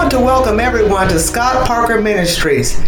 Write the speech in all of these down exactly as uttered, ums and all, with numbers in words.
want to welcome everyone to Scott Parker Ministries.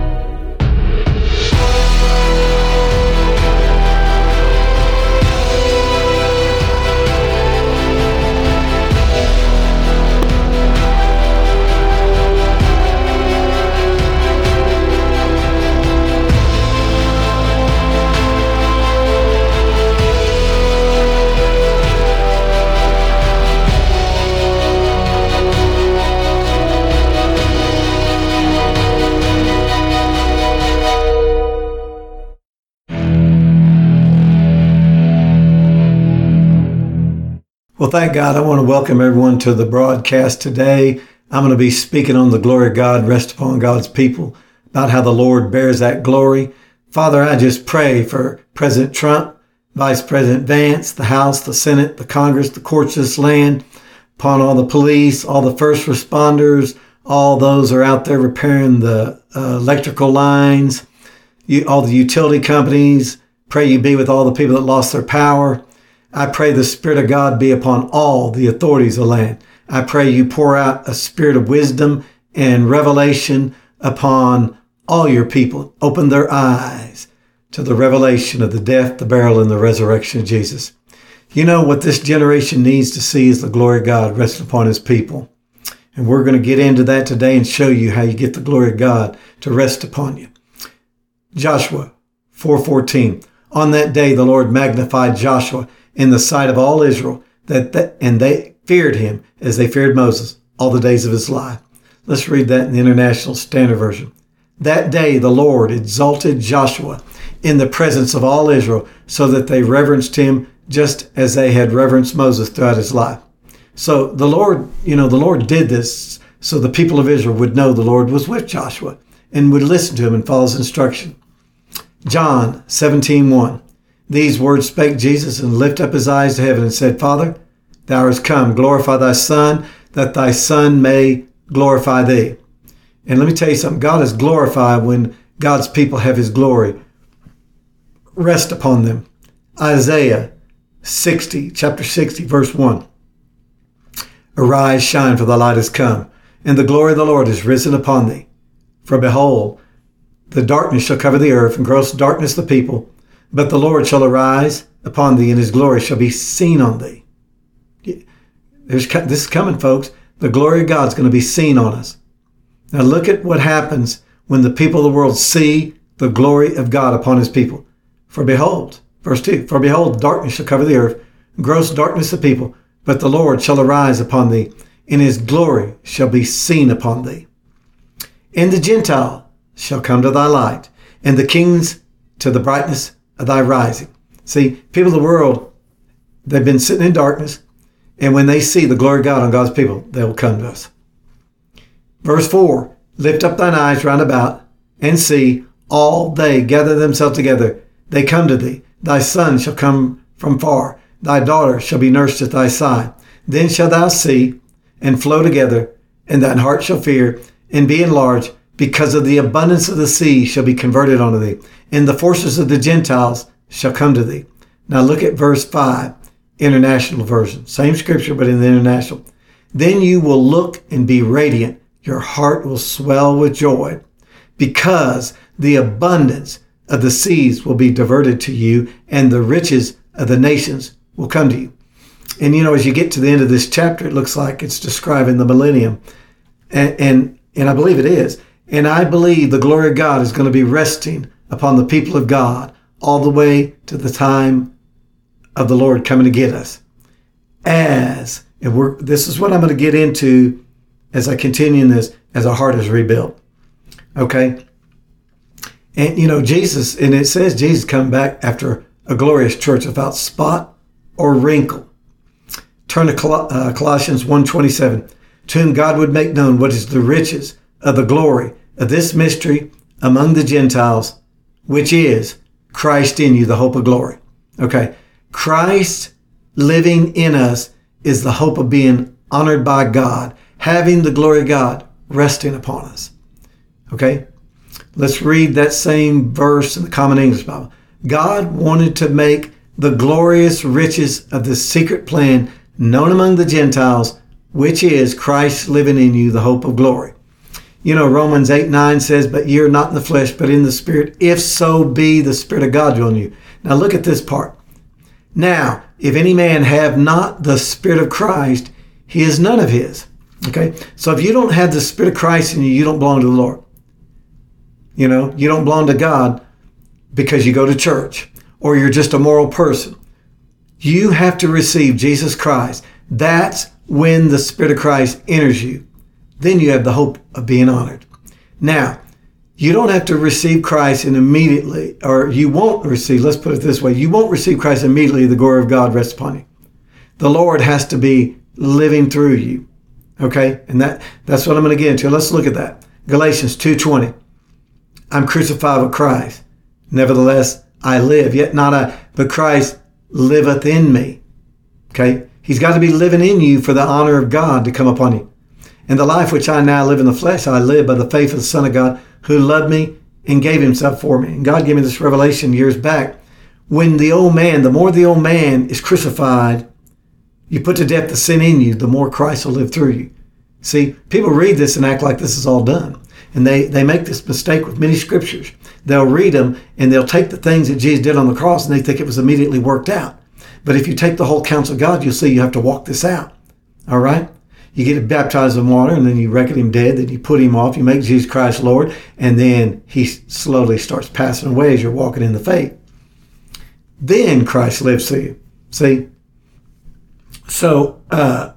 Well, thank God. I want to welcome everyone to the broadcast today. I'm going to be speaking on the glory of God rest upon God's people, about how the Lord bears that glory. Father, I just pray for President Trump, Vice President Vance, the House, the Senate, the Congress, the courts of this land, upon all the police, all the first responders, all those who are out there repairing the uh, electrical lines, you, all the utility companies. Pray you be with all the people that lost their power. I pray the Spirit of God be upon all the authorities of the land. I pray you pour out a spirit of wisdom and revelation upon all your people. Open their eyes to the revelation of the death, the burial, and the resurrection of Jesus. You know what this generation needs to see is the glory of God rest upon his people. And we're going to get into that today and show you how you get the glory of God to rest upon you. Joshua four fourteen. On that day the Lord magnified Joshua in the sight of all Israel, that, that and they feared him as they feared Moses all the days of his life. Let's read that in the International Standard Version. That day the Lord exalted Joshua in the presence of all Israel, so that they reverenced him just as they had reverenced Moses throughout his life. So the Lord, you know, the Lord did this so the people of Israel would know the Lord was with Joshua and would listen to him and follow his instruction. John seventeen one. These words spake Jesus, and lifted up his eyes to heaven and said, Father, thou art come, glorify thy Son, that thy Son may glorify thee. And let me tell you something. God is glorified when God's people have his glory rest upon them. Isaiah sixty, chapter sixty, verse one. Arise, shine, for the light is come, and the glory of the Lord is risen upon thee. For behold, the darkness shall cover the earth, and gross darkness the people. But the Lord shall arise upon thee, and his glory shall be seen on thee. There's, this is coming, folks. The glory of God is going to be seen on us. Now look at what happens when the people of the world see the glory of God upon his people. For behold, verse two, for behold, darkness shall cover the earth, gross darkness the people, but the Lord shall arise upon thee, and his glory shall be seen upon thee. And the Gentile shall come to thy light, and the kings to the brightness of thy rising. See, people of the world, they've been sitting in darkness, and when they see the glory of God on God's people, they will come to us. Verse four, lift up thine eyes round about, and see, all they gather themselves together, they come to thee. Thy son shall come from far, thy daughter shall be nursed at thy side. Then shalt thou see, and flow together, and thine heart shall fear, and be enlarged, because of the abundance of the sea shall be converted unto thee, and the forces of the Gentiles shall come to thee. Now look at verse five, International Version. Same scripture, but in the International. Then you will look and be radiant. Your heart will swell with joy, because the abundance of the seas will be diverted to you, and the riches of the nations will come to you. And you know, as you get to the end of this chapter, it looks like it's describing the millennium. And, and, and I believe it is. And I believe the glory of God is going to be resting upon the people of God all the way to the time of the Lord coming to get us. As, and we're, this is what I'm going to get into as I continue in this, as our heart is rebuilt. Okay? And, you know, Jesus, and it says Jesus coming back after a glorious church without spot or wrinkle. Turn to Col- uh, Colossians one twenty-seven. To whom God would make known what is the riches of the glory of this mystery among the Gentiles, which is Christ in you, the hope of glory. Okay. Christ living in us is the hope of being honored by God, having the glory of God resting upon us. Okay. Let's read that same verse in the Common English Bible. God wanted to make the glorious riches of this secret plan known among the Gentiles which is Christ living in you, the hope of glory. You know, Romans eight nine says, but ye are not in the flesh, but in the Spirit, if so be the Spirit of God dwell in you. Now look at this part. Now, if any man have not the Spirit of Christ, he is none of his. Okay? So if you don't have the Spirit of Christ in you, you don't belong to the Lord. You know, you don't belong to God because you go to church or you're just a moral person. You have to receive Jesus Christ. That's when the Spirit of Christ enters you. Then you have the hope of being honored. Now, you don't have to receive Christ and immediately, or you won't receive, let's put it this way, you won't receive Christ immediately, the glory of God rests upon you. The Lord has to be living through you. Okay? And that that's what I'm going to get into. Let's look at that. Galatians two twenty. I'm crucified with Christ. Nevertheless, I live, yet not I, but Christ liveth in me. Okay? He's got to be living in you for the honor of God to come upon you. And the life which I now live in the flesh, I live by the faith of the Son of God, who loved me and gave himself for me. And God gave me this revelation years back. When the old man, the more the old man is crucified, you put to death the sin in you, the more Christ will live through you. See, people read this and act like this is all done. And they, they make this mistake with many scriptures. They'll read them and they'll take the things that Jesus did on the cross and they think it was immediately worked out. But if you take the whole counsel of God, you'll see you have to walk this out. All right? You get baptized in water and then you reckon him dead, then you put him off, you make Jesus Christ Lord, and then he slowly starts passing away as you're walking in the faith. Then Christ lives through you. See? So, uh,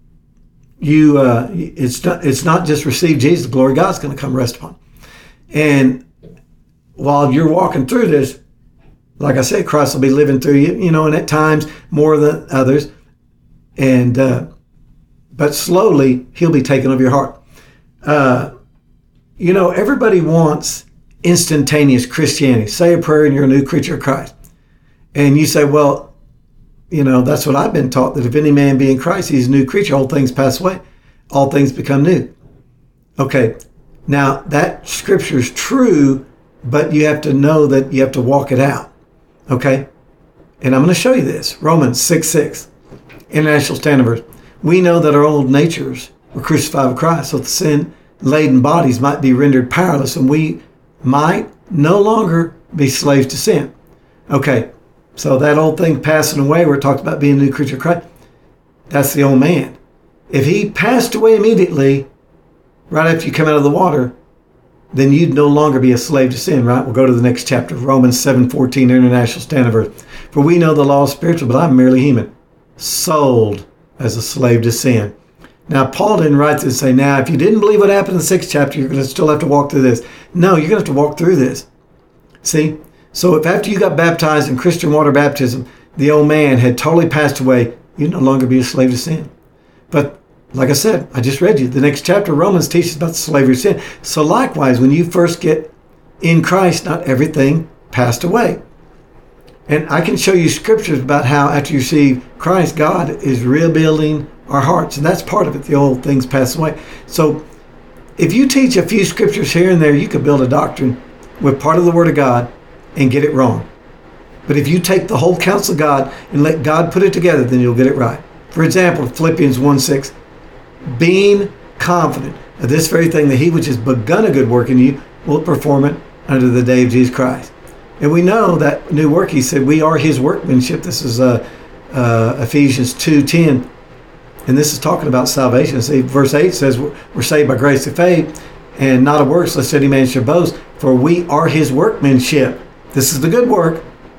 you, uh, it's not, it's not just receive Jesus, the glory of God's going to come rest upon. And while you're walking through this, like I said, Christ will be living through you, you know, and at times more than others. And, uh, but slowly he'll be taken of your heart. Uh, you know, everybody wants instantaneous Christianity. Say a prayer and you're a new creature of Christ. And you say, well, you know, that's what I've been taught, that if any man be in Christ, he's a new creature. All things pass away. All things become new. Okay. Now that scripture is true, but you have to know that you have to walk it out. Okay. And I'm going to show you this. Romans six six, International Standard Version. We know that our old natures were crucified with Christ, so the sin-laden bodies might be rendered powerless, and we might no longer be slaves to sin. Okay, so that old thing passing away, where it talks about being a new creature of Christ, that's the old man. If he passed away immediately, right after you come out of the water, then you'd no longer be a slave to sin, right? We'll go to the next chapter, Romans seven fourteen, International Standard Version. For we know the law is spiritual, but I'm merely human, sold as a slave to sin. Now, Paul didn't write this and say, now, if you didn't believe what happened in the sixth chapter, you're going to still have to walk through this. No, you're going to have to walk through this. See? So if after you got baptized in Christian water baptism, the old man had totally passed away, you'd no longer be a slave to sin. But like I said, I just read you, the next chapter, Romans, teaches about the slavery of sin. So likewise, when you first get in Christ, not everything passed away. And I can show you scriptures about how after you receive Christ, God is rebuilding our hearts. And that's part of it. The old things pass away. So if you teach a few scriptures here and there, you could build a doctrine with part of the Word of God and get it wrong. But if you take the whole counsel of God and let God put it together, then you'll get it right. For example, Philippians one six, being confident of this very thing, that he which has begun a good work in you will perform it unto the day of Jesus Christ. And we know that new work, he said, we are his workmanship. This is uh, uh, Ephesians two ten. And this is talking about salvation. See, verse eight says, we're saved by grace through faith, and not of works, lest any man should boast. For we are his workmanship. This is the good work,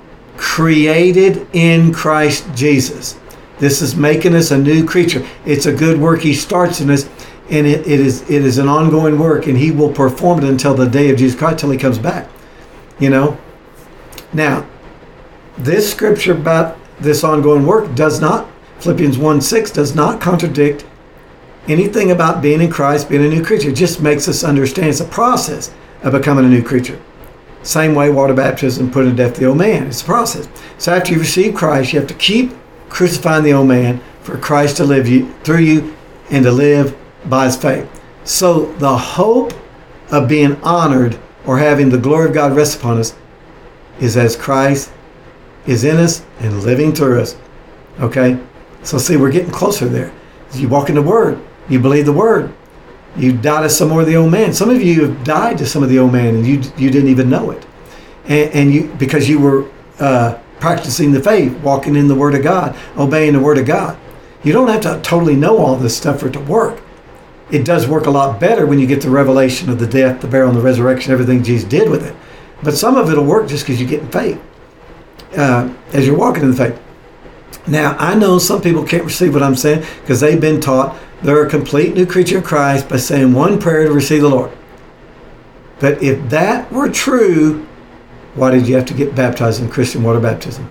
created in Christ Jesus. This is making us a new creature. It's a good work he starts in us, and it, it is it is an ongoing work, and he will perform it until the day of Jesus Christ, till he comes back. You know? Now, this scripture about this ongoing work does not, Philippians one six does not contradict anything about being in Christ, being a new creature. It just makes us understand it's a process of becoming a new creature. Same way water baptism, putting to death the old man. It's a process. So after you receive Christ, you have to keep crucifying the old man for Christ to live you through you and to live by his faith. So the hope of being honored or having the glory of God rest upon us is as Christ is in us and living through us. Okay? So see, we're getting closer there. You walk in the Word. You believe the Word. You die to some more of the old man. Some of you have died to some of the old man, and you you didn't even know it, and, and you because you were uh, practicing the faith, walking in the Word of God, obeying the Word of God. You don't have to totally know all this stuff for it to work. It does work a lot better when you get the revelation of the death, the burial, and the resurrection, everything Jesus did with it. But some of it will work just because you get in faith uh, as you're walking in the faith. Now, I know some people can't receive what I'm saying because they've been taught they're a complete new creature in Christ by saying one prayer to receive the Lord. But if that were true, why did you have to get baptized in Christian water baptism?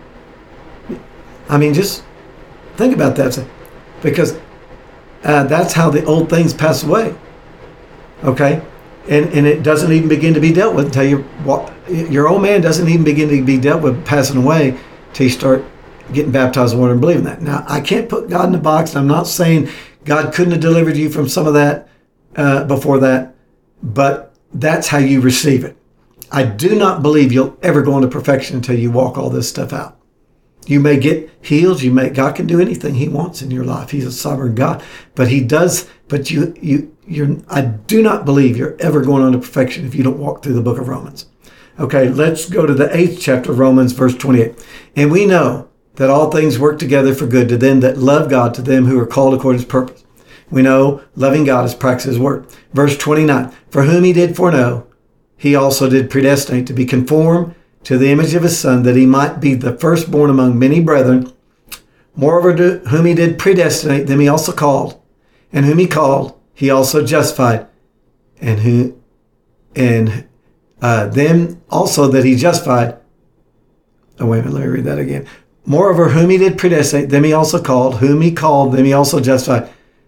I mean, just think about that. Because uh, that's how the old things pass away. Okay? And and it doesn't even begin to be dealt with until you, your old man doesn't even begin to be dealt with passing away until you start getting baptized in water and believing that. Now, I can't put God in a box. I'm not saying God couldn't have delivered you from some of that uh, before that, but that's how you receive it. I do not believe you'll ever go into perfection until you walk all this stuff out. You may get healed. You may, God can do anything He wants in your life. He's a sovereign God, but He does. But you, you, you're. I do not believe you're ever going on to perfection if you don't walk through the book of Romans. Okay, let's go to the eighth chapter of Romans, verse twenty-eight. And we know that all things work together for good to them that love God, to them who are called according to His purpose. We know loving God is practice His word. Verse twenty-nine. For whom He did foreknow, He also did predestinate to be conformed to the image of His Son, that He might be the firstborn among many brethren. Moreover, to whom He did predestinate, them He also called. And whom He called, He also justified. And who, and uh, them also that He justified. Oh, wait a minute, let me read that again. Moreover, whom He did predestinate, them He also called. Whom He called, them He also justified.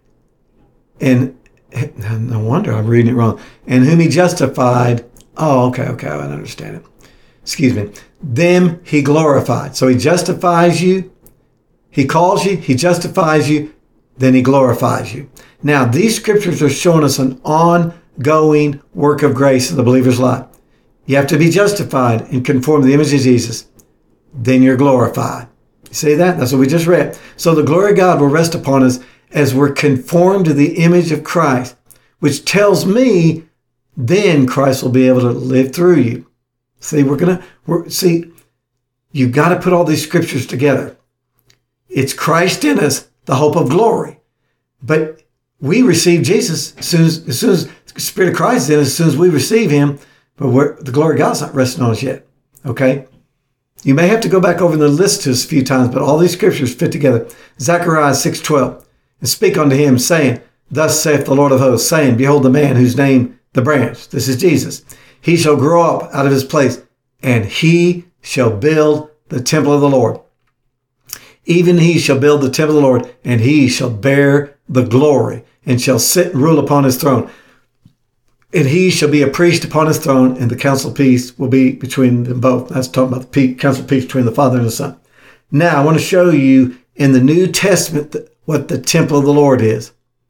And no wonder I'm reading it wrong. And whom He justified. Oh, okay, okay, I understand it. Excuse me. Them He glorified. So He justifies you. He calls you. He justifies you. Then He glorifies you. Now, these scriptures are showing us an ongoing work of grace in the believer's life. You have to be justified and conform to the image of Jesus. Then you're glorified. You see that? That's what we just read. So the glory of God will rest upon us as we're conformed to the image of Christ, which tells me then Christ will be able to live through you. See, we're going to, we're, see, you got to put all these scriptures together. It's Christ in us, the hope of glory. But we receive Jesus as soon as, as soon as the Spirit of Christ is in us, as soon as we receive Him, but we're, the glory of God's not resting on us yet. Okay? You may have to go back over the list to us a few times, but all these scriptures fit together. Zechariah six twelve. And speak unto him, saying, Thus saith the Lord of hosts, saying, Behold the man whose name the branch, this is Jesus. He shall grow up out of his place, and he shall build the temple of the Lord. Even he shall build the temple of the Lord, and he shall bear the glory, and shall sit and rule upon his throne. And he shall be a priest upon his throne, and the council of peace will be between them both. That's talking about the council of peace between the Father and the Son. Now, I want to show you in the New Testament what the temple of the Lord is.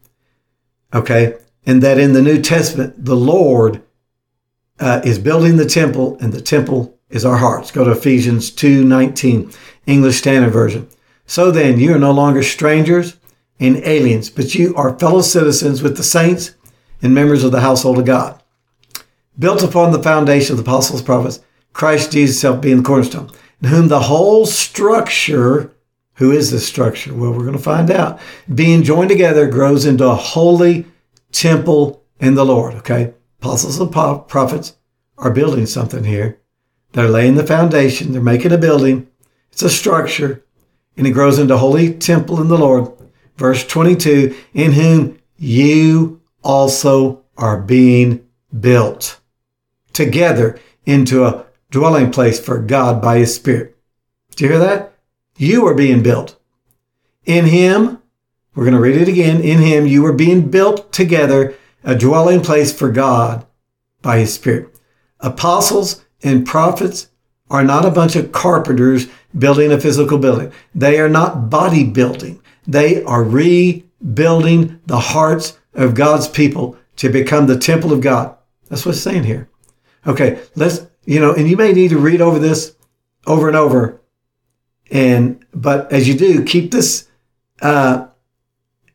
Okay? And that in the New Testament, the Lord uh, is building the temple, and the temple is our hearts. Go to Ephesians two nineteen, English Standard Version. So then, you are no longer strangers and aliens, but you are fellow citizens with the saints and members of the household of God, built upon the foundation of the apostles and prophets, Christ Jesus himself being the cornerstone, in whom the whole structure, who is this structure? Well, we're going to find out, being joined together, grows into a holy temple in the Lord. Okay? Apostles and prophets are building something here. They're laying the foundation. They're making a building. It's a structure, and it grows into a holy temple in the Lord. Verse twenty-two, in whom you also are being built together into a dwelling place for God by His Spirit. Do you hear that? You are being built. In Him, we're going to read it again. In Him, you are being built together, a dwelling place for God by His Spirit. Apostles and prophets are not a bunch of carpenters building a physical building. They are not bodybuilding. They are rebuilding the hearts of God's people to become the temple of God. That's what it's saying here. Okay, let's, you know, and you may need to read over this over and over. And, but as you do, keep this, uh,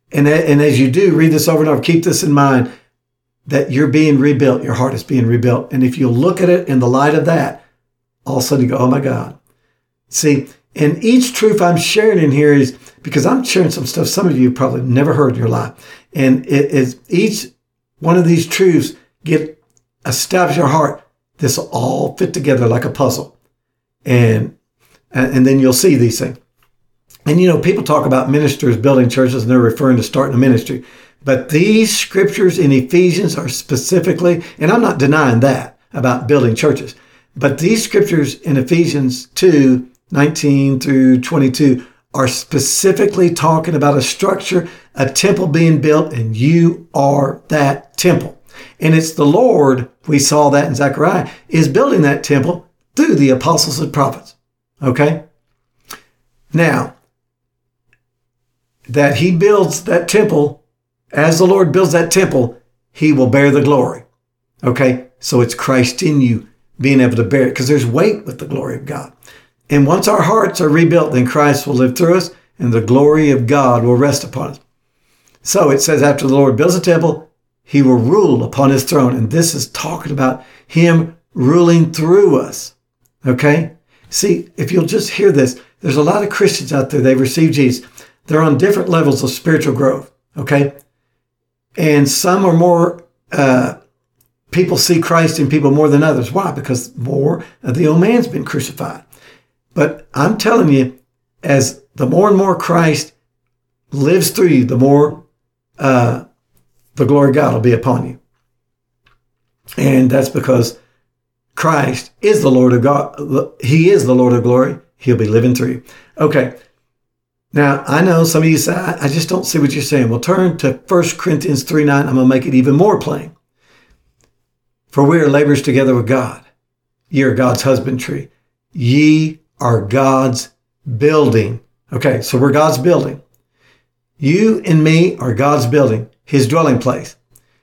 And, and as you do, read this over and over, keep this in mind, that you're being rebuilt. Your heart is being rebuilt. And if you look at it in the light of that, all of a sudden you go, oh my God. See, and each truth I'm sharing in here is because I'm sharing some stuff some of you probably never heard in your life. And it is each one of these truths get established in your heart. This will all fit together like a puzzle. And, and then you'll see these things. And, you know, people talk about ministers building churches and they're referring to starting a ministry. But these scriptures in Ephesians are specifically, and I'm not denying that about building churches, but these scriptures in Ephesians two, nineteen through twenty-two are specifically talking about a structure, a temple being built, and you are that temple. And it's the Lord, we saw that in Zechariah, is building that temple through the apostles and prophets. Okay? Now, that he builds that temple, as the Lord builds that temple, he will bear the glory. Okay? So it's Christ in you being able to bear it, because there's weight with the glory of God. And once our hearts are rebuilt, then Christ will live through us and the glory of God will rest upon us. So it says after the Lord builds a temple, he will rule upon his throne. And this is talking about him ruling through us. Okay? See, if you'll just hear this, there's a lot of Christians out there, they've received Jesus. They're on different levels of spiritual growth. Okay? And some are more, uh, people see Christ in people more than others. Why? Because more of the old man's been crucified. But I'm telling you, as the more and more Christ lives through you, the more uh, the glory of God will be upon you. And that's because Christ is the Lord of God. He is the Lord of glory. He'll be living through you. Okay. Now, I know some of you say, I just don't see what you're saying. Well, turn to First Corinthians three nine. I'm going to make it even more plain. For we are laborers together with God. Ye are God's husbandry. Ye are God's building. Okay, so we're God's building. You and me are God's building, his dwelling place.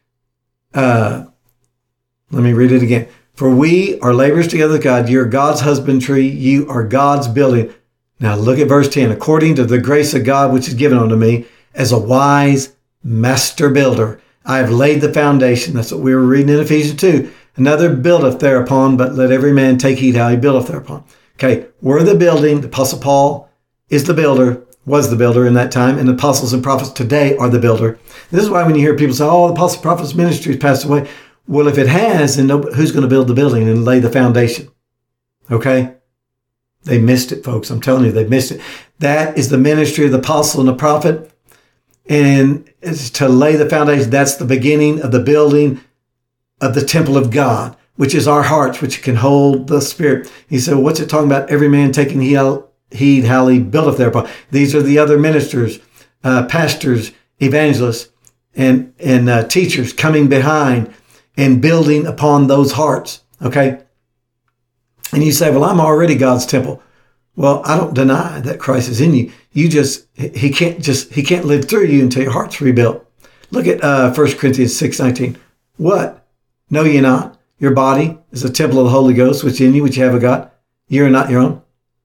Uh, let me read it again. For we are laborers together with God. You are God's husbandry. You are God's building. Now look at verse ten. According to the grace of God which is given unto me, as a wise master builder, I have laid the foundation. That's what we were reading in Ephesians two. Another buildeth thereupon, but let every man take heed how he buildeth thereupon. Okay, we're the building. The Apostle Paul is the builder, was the builder in that time, and the apostles and prophets today are the builder. This is why when you hear people say, oh, the apostle and prophets ministry has passed away. Well, if it has, then who's going to build the building and lay the foundation? Okay? They missed it, folks. I'm telling you, they missed it. That is the ministry of the apostle and the prophet. And it's to lay the foundation. That's the beginning of the building of the temple of God, which is our hearts, which can hold the Spirit. He said, well, what's it talking about? Every man taking heed how he buildeth thereupon. These are the other ministers, uh, pastors, evangelists, and, and uh, teachers coming behind and building upon those hearts. Okay? And you say, well, I'm already God's temple. Well, I don't deny that Christ is in you. You just, he can't just, he can't live through you until your heart's rebuilt. Look at uh, First Corinthians six nineteen. What? Know ye not? Your body is a temple of the Holy Ghost, which in you, which you have of God. You are not your own.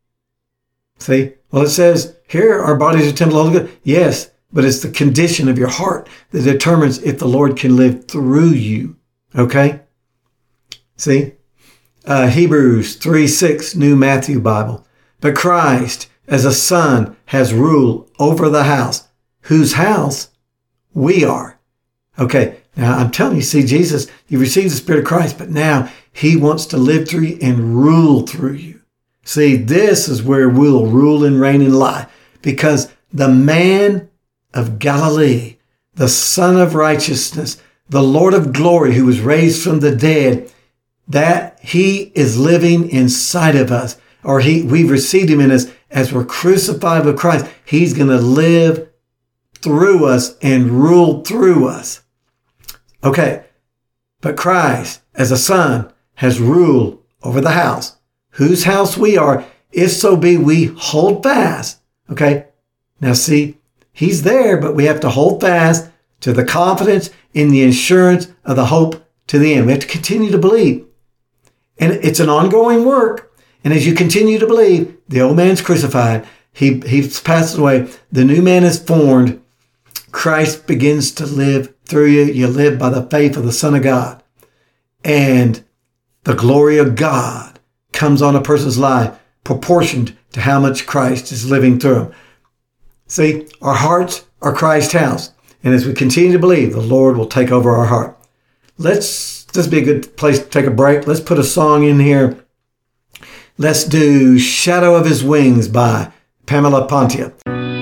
See? Well, it says here, our bodies are a temple of the Holy Ghost. Yes, but it's the condition of your heart that determines if the Lord can live through you. Okay? See? Uh, Hebrews three six, New Matthew Bible. But Christ, as a son, has rule over the house, whose house we are. Okay, now I'm telling you, see, Jesus, you received the Spirit of Christ, but now he wants to live through you and rule through you. See, this is where we'll rule and reign in life, because the man of Galilee, the Son of righteousness, the Lord of glory who was raised from the dead, that he is living inside of us, or he we've received him in us as we're crucified with Christ. He's going to live through us and rule through us. Okay, but Christ, as a son, has ruled over the house, whose house we are, if so be we hold fast. Okay, now see, he's there, but we have to hold fast to the confidence in the assurance of the hope to the end. We have to continue to believe. And it's an ongoing work. And as you continue to believe, the old man's crucified. He, he's passed away. The new man is formed. Christ begins to live through you. You live by the faith of the Son of God. And the glory of God comes on a person's life proportioned to how much Christ is living through them. See, our hearts are Christ's house. And as we continue to believe, the Lord will take over our heart. Let's, this be a good place to take a break. Let's put a song in here. Let's do Shadow of His Wings by Pamela Pontia.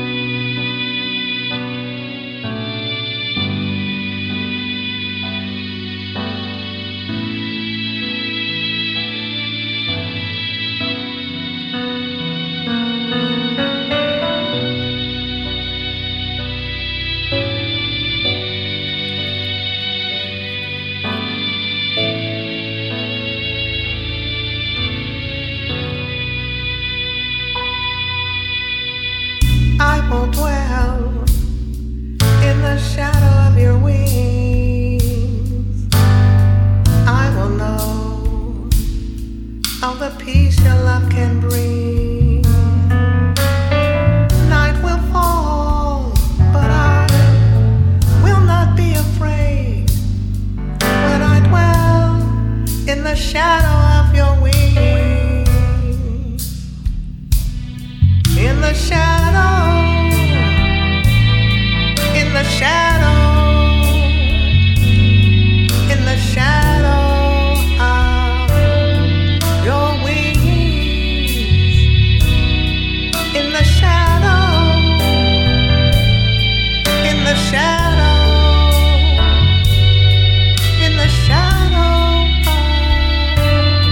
I will dwell in the shadow of your wings. I will know of the peace your love can bring. Night will fall, but I will not be afraid when I dwell in the shadow of your wings. In the shadow, in the shadow, in the shadow of your wings. In the shadow, in the shadow, in the shadow of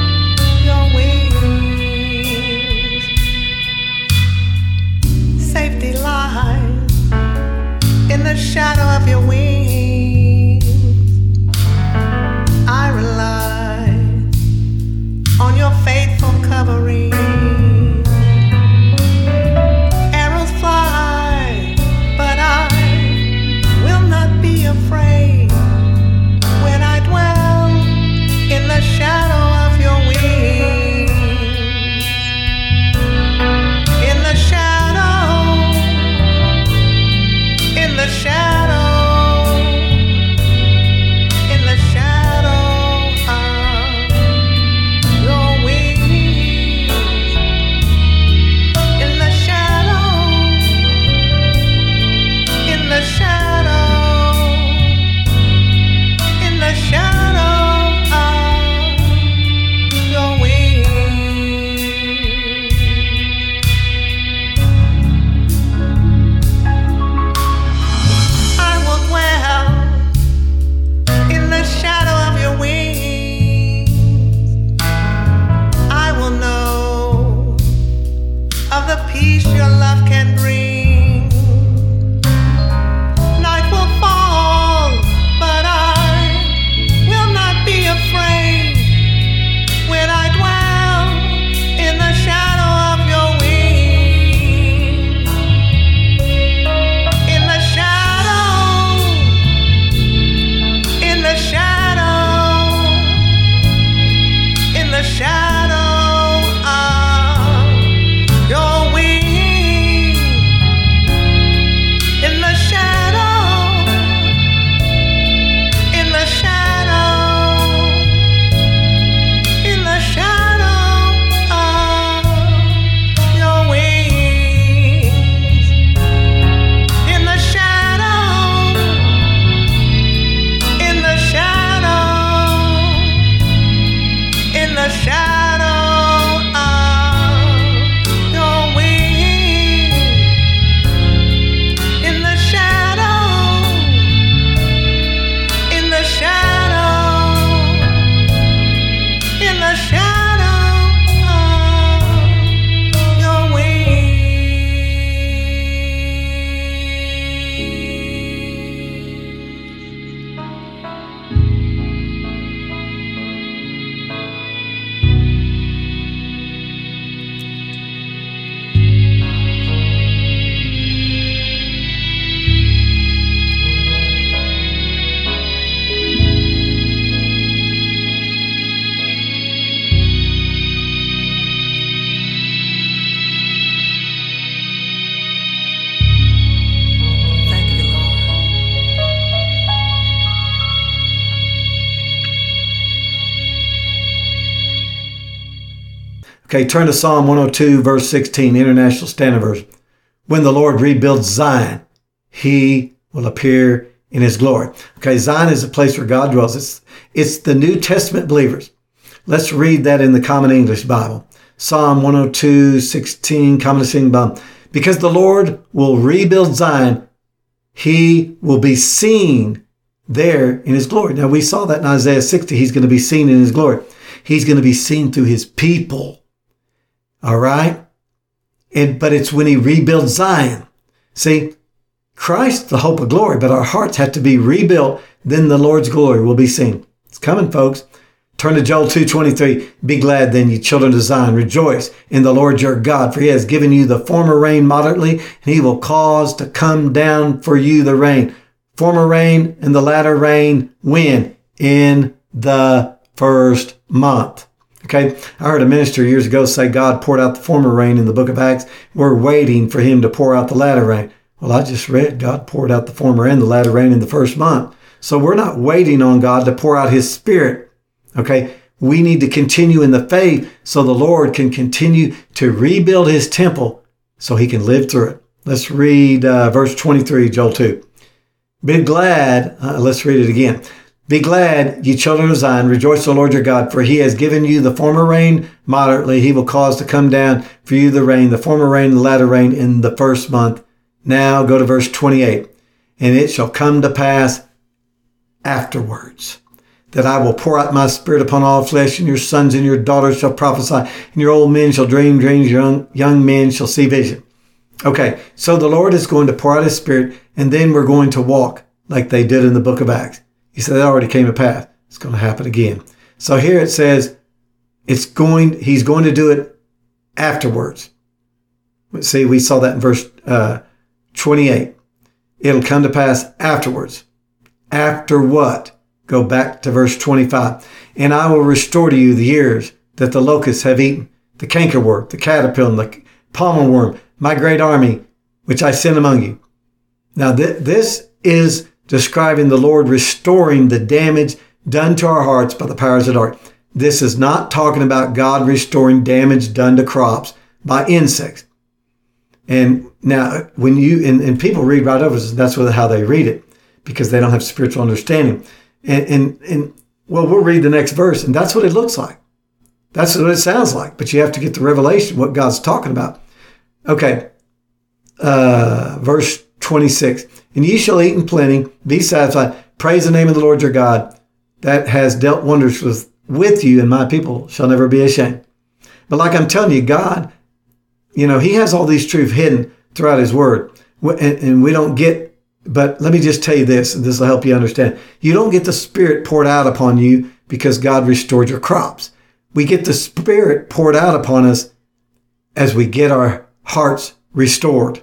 Okay, turn to Psalm one oh two, verse sixteen, International Standard Version. When the Lord rebuilds Zion, he will appear in his glory. Okay, Zion is a place where God dwells. It's, it's the New Testament believers. Let's read that in the Common English Bible. Psalm one oh two, sixteen, Common English Bible. Because the Lord will rebuild Zion, he will be seen there in his glory. Now, we saw that in Isaiah sixty. He's going to be seen in his glory. He's going to be seen through his people. All right? And, but it's when he rebuilds Zion. See, Christ, the hope of glory, but our hearts have to be rebuilt. Then the Lord's glory will be seen. It's coming, folks. Turn to Joel two twenty-three. Be glad then, ye children of Zion. Rejoice in the Lord your God, for he has given you the former rain moderately, and he will cause to come down for you the rain. Former rain and the latter rain, when? In the first month. Okay, I heard a minister years ago say God poured out the former rain in the book of Acts. We're waiting for him to pour out the latter rain. Well, I just read God poured out the former and the latter rain in the first month. So we're not waiting on God to pour out his Spirit. Okay, we need to continue in the faith so the Lord can continue to rebuild his temple so he can live through it. Let's read uh, verse twenty-three, Joel two. Be glad, uh, let's read it again. Be glad, ye children of Zion, rejoice in the Lord your God, for he has given you the former rain moderately. He will cause to come down for you the rain, the former rain, the latter rain in the first month. Now go to verse twenty-eight. And it shall come to pass afterwards that I will pour out my Spirit upon all flesh, and your sons and your daughters shall prophesy, and your old men shall dream dreams, your young, young men shall see vision. Okay, so the Lord is going to pour out his Spirit, and then we're going to walk like they did in the book of Acts. He said that already came to pass. It's going to happen again. So here it says, it's going. he's going to do it afterwards. See, we saw that in verse uh, twenty-eight. It'll come to pass afterwards. After what? Go back to verse twenty-five. And I will restore to you the years that the locusts have eaten, the cankerworm, the caterpillar, the palmer worm, my great army, which I sent among you. Now, th- this is describing the Lord restoring the damage done to our hearts by the powers of dark. This is not talking about God restoring damage done to crops by insects. And now, when you, and, and people read right over this, that's how they read it, because they don't have spiritual understanding. And, and, and, well, we'll read the next verse, and that's what it looks like. That's what it sounds like, but you have to get the revelation, what God's talking about. Okay, uh, verse twenty-six. And ye shall eat in plenty, be satisfied, praise the name of the Lord your God, that has dealt wonders with, with you, and my people shall never be ashamed. But like I'm telling you, God, you know, he has all these truths hidden throughout his word, and, and we don't get. But let me just tell you this, and this will help you understand. You don't get the Spirit poured out upon you because God restored your crops. We get the Spirit poured out upon us as we get our hearts restored.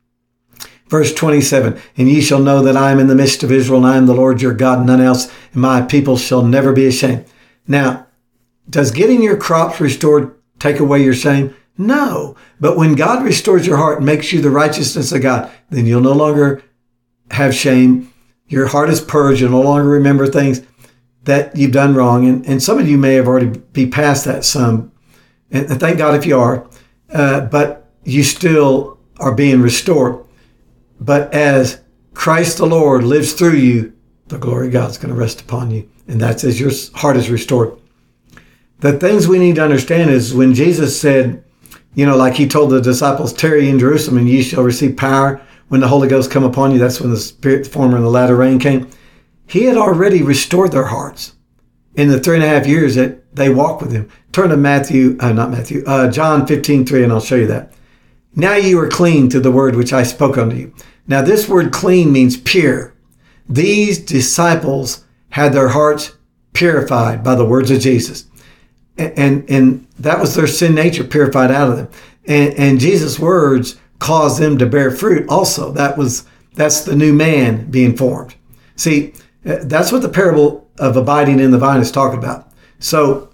Verse twenty-seven, and ye shall know that I am in the midst of Israel, and I am the Lord your God, and none else, and my people shall never be ashamed. Now, does getting your crops restored take away your shame? No. But when God restores your heart and makes you the righteousness of God, then you'll no longer have shame. Your heart is purged. You no longer remember things that you've done wrong. And, and some of you may have already be past that some. And thank God if you are. Uh, but you still are being restored. But as Christ the Lord lives through you, the glory of God's going to rest upon you. And that's as your heart is restored. The things we need to understand is when Jesus said, you know, like he told the disciples, tarry in Jerusalem and ye shall receive power when the Holy Ghost come upon you. That's when the Spirit, the former and the latter rain came. He had already restored their hearts in the three and a half years that they walked with him. Turn to Matthew, uh, not Matthew, uh, John fifteen three, and I'll show you that. Now you are clean through the word which I spoke unto you. Now this word clean means pure. These disciples had their hearts purified by the words of Jesus. And, and, and that was their sin nature purified out of them. And, and Jesus' words caused them to bear fruit also. That was, that's the new man being formed. See, that's what the parable of abiding in the vine is talking about. So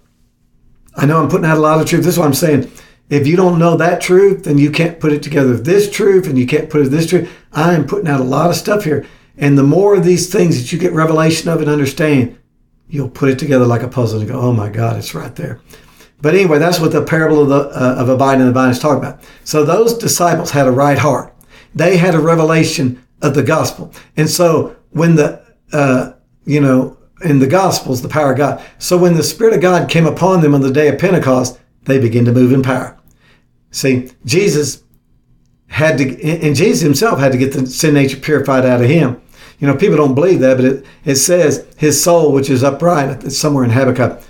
I know I'm putting out a lot of truth. This is what I'm saying. If you don't know that truth, then you can't put it together with this truth, and you can't put it with this truth. I am putting out a lot of stuff here. And the more of these things that you get revelation of and understand, you'll put it together like a puzzle and go, oh my God, it's right there. But anyway, that's what the parable of the uh, of abiding in the vine is talking about. So those disciples had a right heart. They had a revelation of the gospel. And so when the, uh, you know, in the gospels, the power of God. So when the Spirit of God came upon them on the day of Pentecost, they began to move in power. See, Jesus had to, and Jesus himself had to get the sin nature purified out of him. You know, people don't believe that, but it, it says his soul, which is upright, it's somewhere in Habakkuk,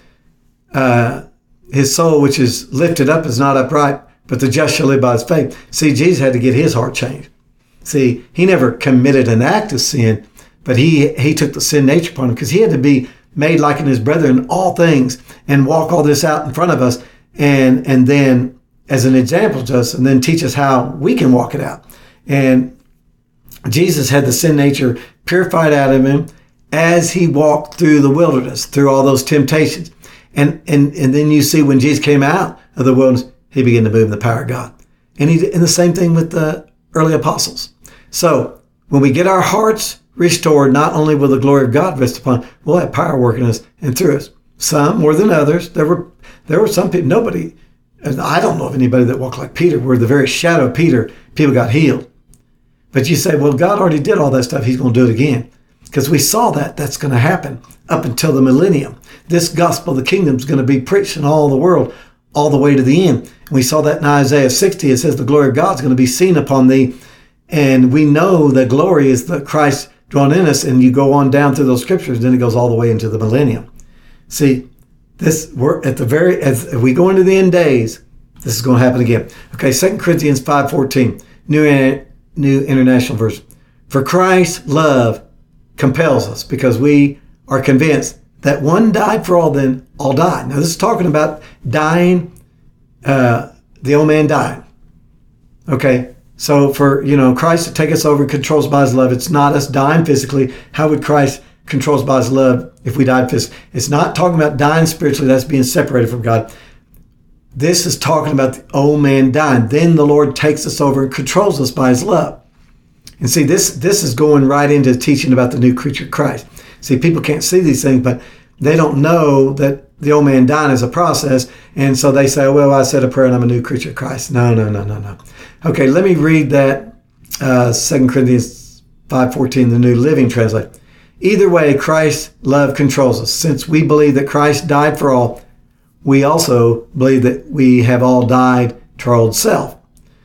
uh, his soul, which is lifted up, is not upright, but the just shall live by his faith. See, Jesus had to get his heart changed. See, he never committed an act of sin, but he he took the sin nature upon him because he had to be made like in his brethren in all things and walk all this out in front of us and and then as an example to us and then teach us how we can walk it out. And Jesus had the sin nature purified out of him as he walked through the wilderness, through all those temptations. And, and and then you see when Jesus came out of the wilderness, he began to move in the power of God. And he and the same thing with the early apostles. So when we get our hearts restored, not only will the glory of God rest upon, we'll have power working us and through us. Some more than others. There were there were some people, nobody, I don't know of anybody that walked like Peter, where the very shadow of Peter, people got healed. But you say, well, God already did all that stuff. He's going to do it again. Because we saw that that's going to happen up until the millennium. This gospel of the kingdom is going to be preached in all the world, all the way to the end. And we saw that in Isaiah sixty. It says the glory of God is going to be seen upon thee. And we know that glory is the Christ drawn in us. And you go on down through those scriptures, then it goes all the way into the millennium. See, this we're at the very, as we go into the end days, this is going to happen again. Okay, Second Corinthians five fourteen, New, New International Version. For Christ's love compels us because we are convinced that one died for all, then all died. Now this is talking about dying, uh, the old man died. Okay, so for, you know, Christ to take us over, controls by his love. It's not us dying physically. How would Christ control us by his love if we died physically? It's not talking about dying spiritually. That's being separated from God. This is talking about the old man dying. Then the Lord takes us over and controls us by his love. And see, this this is going right into teaching about the new creature Christ. See, people can't see these things, but they don't know that the old man dying is a process. And so they say, oh, well, I said a prayer and I'm a new creature Christ. No, no, no, no, no. Okay, let me read that uh, Second Corinthians five fourteen, the New Living Translation. Either way, Christ's love controls us. Since we believe that Christ died for all, we also believe that we have all died to our old self.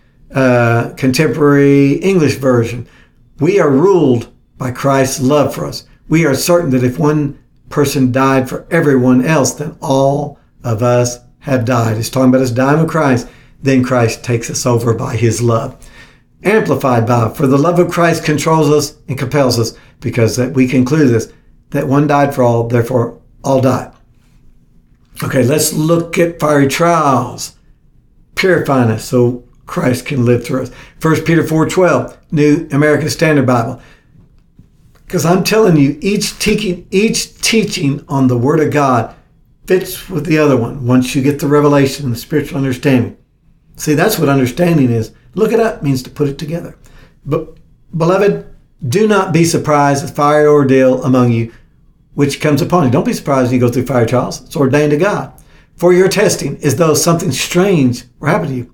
Uh, contemporary English version. We are ruled by Christ's love for us. We are certain that if one person died for everyone else, then all of us have died. It's talking about us dying with Christ. Then Christ takes us over by his love. Amplified by, for the love of Christ controls us and compels us, because that we conclude this, that one died for all, therefore all died. Okay, let's look at fiery trials, purifying us so Christ can live through us. First Peter four twelve, New American Standard Bible. Because I'm telling you, each teaching, each teaching on the Word of God fits with the other one once you get the revelation and the spiritual understanding. See, that's what understanding is. Look it up means to put it together. But, beloved, do not be surprised at fiery ordeal among you, which comes upon you. Don't be surprised when you go through fire trials. It's ordained of God. For your testing, as though something strange were happening to you.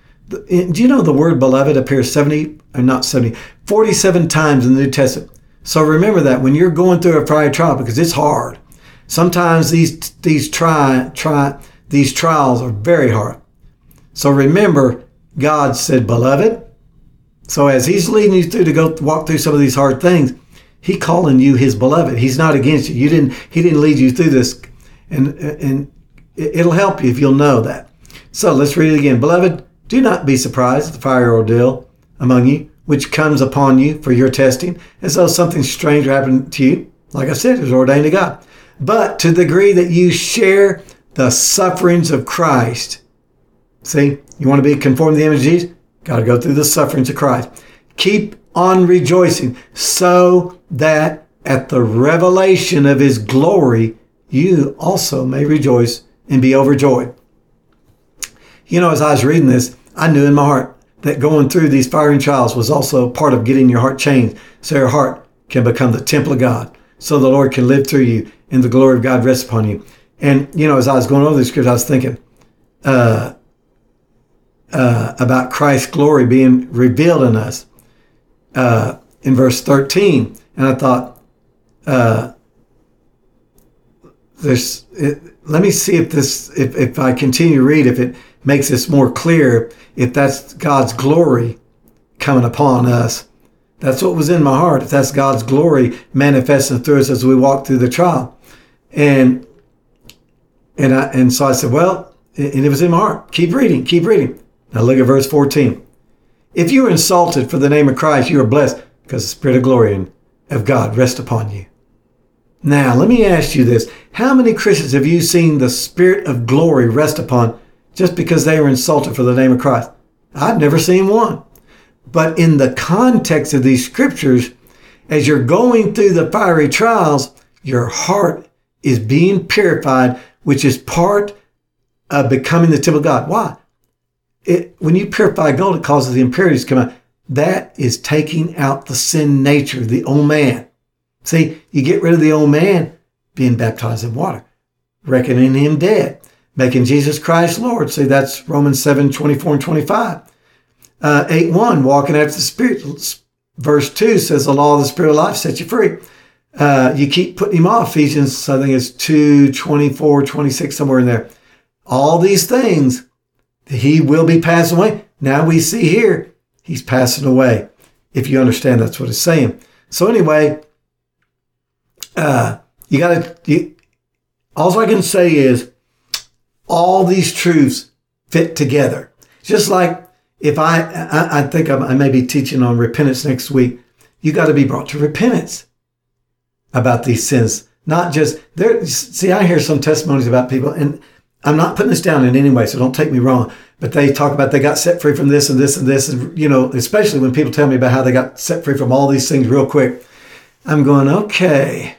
Do you know the word beloved appears seventy, or not seventy, forty-seven times in the New Testament? So remember that when you're going through a fiery trial, because it's hard. Sometimes these these try try these trials are very hard. So remember, God said, beloved. So as he's leading you through to go walk through some of these hard things, he calling you his beloved. He's not against you. You didn't. He didn't lead you through this, and and it'll help you if you'll know that. So let's read it again, beloved. Do not be surprised at the fiery ordeal among you, which comes upon you for your testing, as though something strange happened to you. Like I said, it was ordained of God. But to the degree that you share the sufferings of Christ. See, you want to be conformed to the image of Jesus? Got to go through the sufferings of Christ. Keep on rejoicing, so that at the revelation of his glory, you also may rejoice and be overjoyed. You know, as I was reading this, I knew in my heart that going through these fiery trials was also part of getting your heart changed so your heart can become the temple of God, so the Lord can live through you and the glory of God rests upon you. And, you know, as I was going over these scriptures, I was thinking, uh, uh, about Christ's glory being revealed in us uh, in verse thirteen. And I thought, uh, there's, it, let me see if this, if, if I continue to read, if it makes this more clear, if that's God's glory coming upon us. That's what was in my heart. If that's God's glory manifesting through us as we walk through the trial. And, and I, and so I said, well, and it was in my heart. Keep reading, keep reading. Now look at verse fourteen. If you are insulted for the name of Christ, you are blessed because the Spirit of glory and of God rest upon you. Now, let me ask you this. How many Christians have you seen the Spirit of glory rest upon just because they were insulted for the name of Christ? I've never seen one. But in the context of these scriptures, as you're going through the fiery trials, your heart is being purified, which is part of becoming the temple of God. Why? It, when you purify gold, it causes the impurities to come out. That is taking out the sin nature, the old man. See, you get rid of the old man, being baptized in water, reckoning him dead, making Jesus Christ Lord. See, that's Romans seven, twenty-four and twenty-five. Uh, eight one, walking after the Spirit. Verse two says, the law of the Spirit of life sets you free. Uh, you keep putting him off. Ephesians, I think it's two, twenty-four, twenty-six, somewhere in there. All these things, he will be passing away. Now we see here, he's passing away. If you understand, that's what it's saying. So anyway, uh, you got to, all I can say is all these truths fit together. Just like if I, I, I think I'm, I may be teaching on repentance next week. You got to be brought to repentance about these sins. Not just there. See, I hear some testimonies about people, and I'm not putting this down in any way, so don't take me wrong. But they talk about they got set free from this and this and this, and you know, especially when people tell me about how they got set free from all these things real quick. I'm going, okay,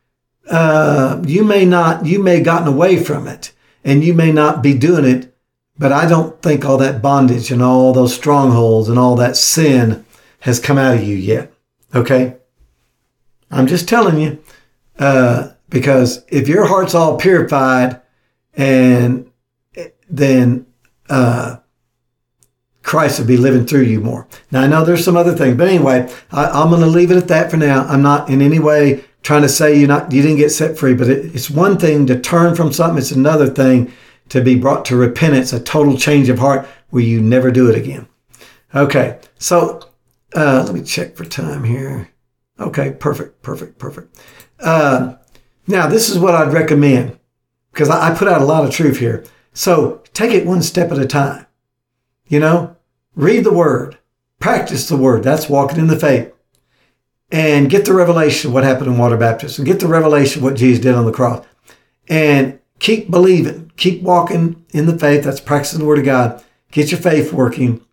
uh, you may not, you may have gotten away from it, and you may not be doing it, but I don't think all that bondage and all those strongholds and all that sin has come out of you yet. Okay, I'm just telling you, uh, because if your heart's all purified, and then uh, Christ will be living through you more. Now, I know there's some other things, but anyway, I, I'm going to leave it at that for now. I'm not in any way trying to say you're not, you didn't get set free, but it, it's one thing to turn from something. It's another thing to be brought to repentance, a total change of heart where you never do it again. Okay, so uh, let me check for time here. Okay, perfect, perfect, perfect. Uh, now, this is what I'd recommend, because I put out a lot of truth here. So take it one step at a time. You know, read the word, practice the word. That's walking in the faith. And get the revelation of what happened in water baptism. Get the revelation of what Jesus did on the cross. And keep believing. Keep walking in the faith. That's practicing the word of God. Get your faith working.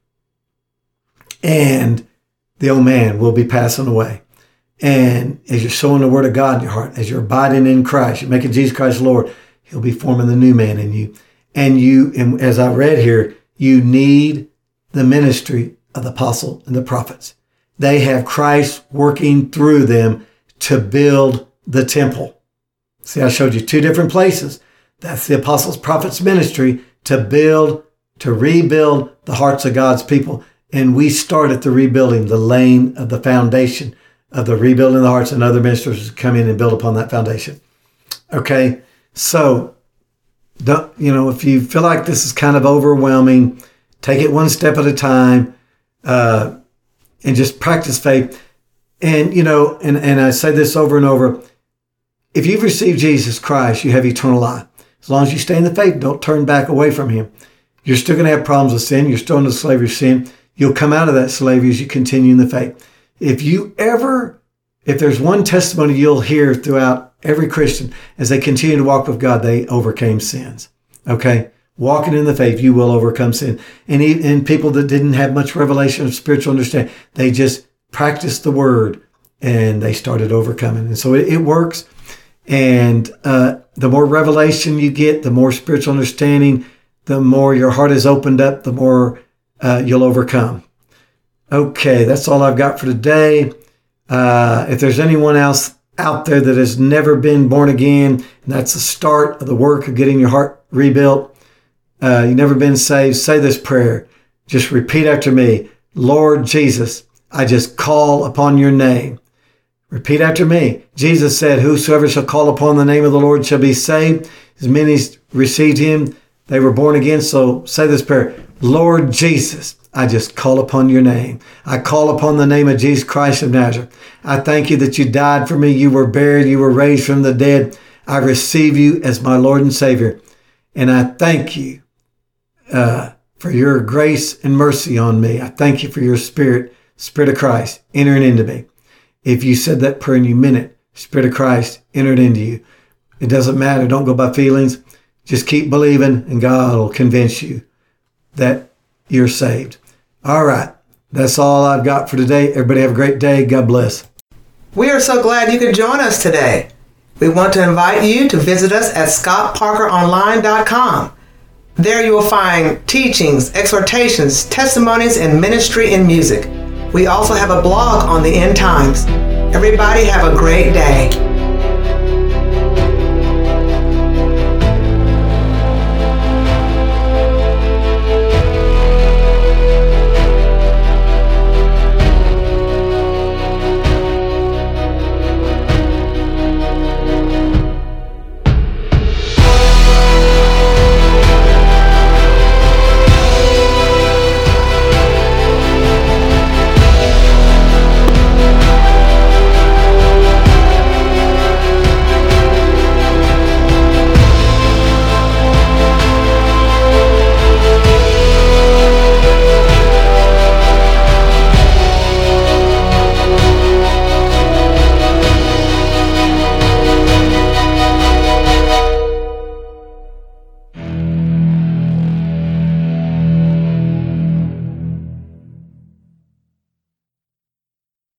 And the old man will be passing away. And as you're showing the word of God in your heart, as you're abiding in Christ, you're making Jesus Christ Lord, he'll be forming the new man in you. And you, and as I read here, you need the ministry of the apostle and the prophets. They have Christ working through them to build the temple. See, I showed you two different places. That's the apostles, prophets ministry to build, to rebuild the hearts of God's people. And we started the rebuilding, the laying of the foundation of the rebuilding the hearts, and other ministers come in and build upon that foundation. Okay, so, don't, you know, if you feel like this is kind of overwhelming, take it one step at a time, uh, and just practice faith. And, you know, and, and I say this over and over, if you've received Jesus Christ, you have eternal life. As long as you stay in the faith, don't turn back away from him. You're still going to have problems with sin. You're still in the slavery of sin. You'll come out of that slavery as you continue in the faith. If you ever, if there's one testimony you'll hear throughout every Christian, as they continue to walk with God, they overcame sins. Okay? Walking in the faith, you will overcome sin. And, and people that didn't have much revelation of spiritual understanding, they just practiced the word and they started overcoming. And so it, it works. And uh, the more revelation you get, the more spiritual understanding, the more your heart is opened up, the more uh, you'll overcome. Okay, that's all I've got for today. Uh, if there's anyone else out there that has never been born again, and that's the start of the work of getting your heart rebuilt, uh, you've never been saved, say this prayer. Just repeat after me. Lord Jesus, I just call upon your name. Repeat after me. Jesus said, whosoever shall call upon the name of the Lord shall be saved. As many as received him, they were born again. So say this prayer. Lord Jesus, I just call upon your name. I call upon the name of Jesus Christ of Nazareth. I thank you that you died for me. You were buried. You were raised from the dead. I receive you as my Lord and Savior. And I thank you uh, for your grace and mercy on me. I thank you for your Spirit, Spirit of Christ, entering into me. If you said that prayer and you meant it, Spirit of Christ entered into you. It doesn't matter. Don't go by feelings. Just keep believing and God will convince you that you're saved. All right. That's all I've got for today. Everybody have a great day. God bless. We are so glad you could join us today. We want to invite you to visit us at scott parker online dot com. There you will find teachings, exhortations, testimonies, and ministry and music. We also have a blog on the end times. Everybody have a great day.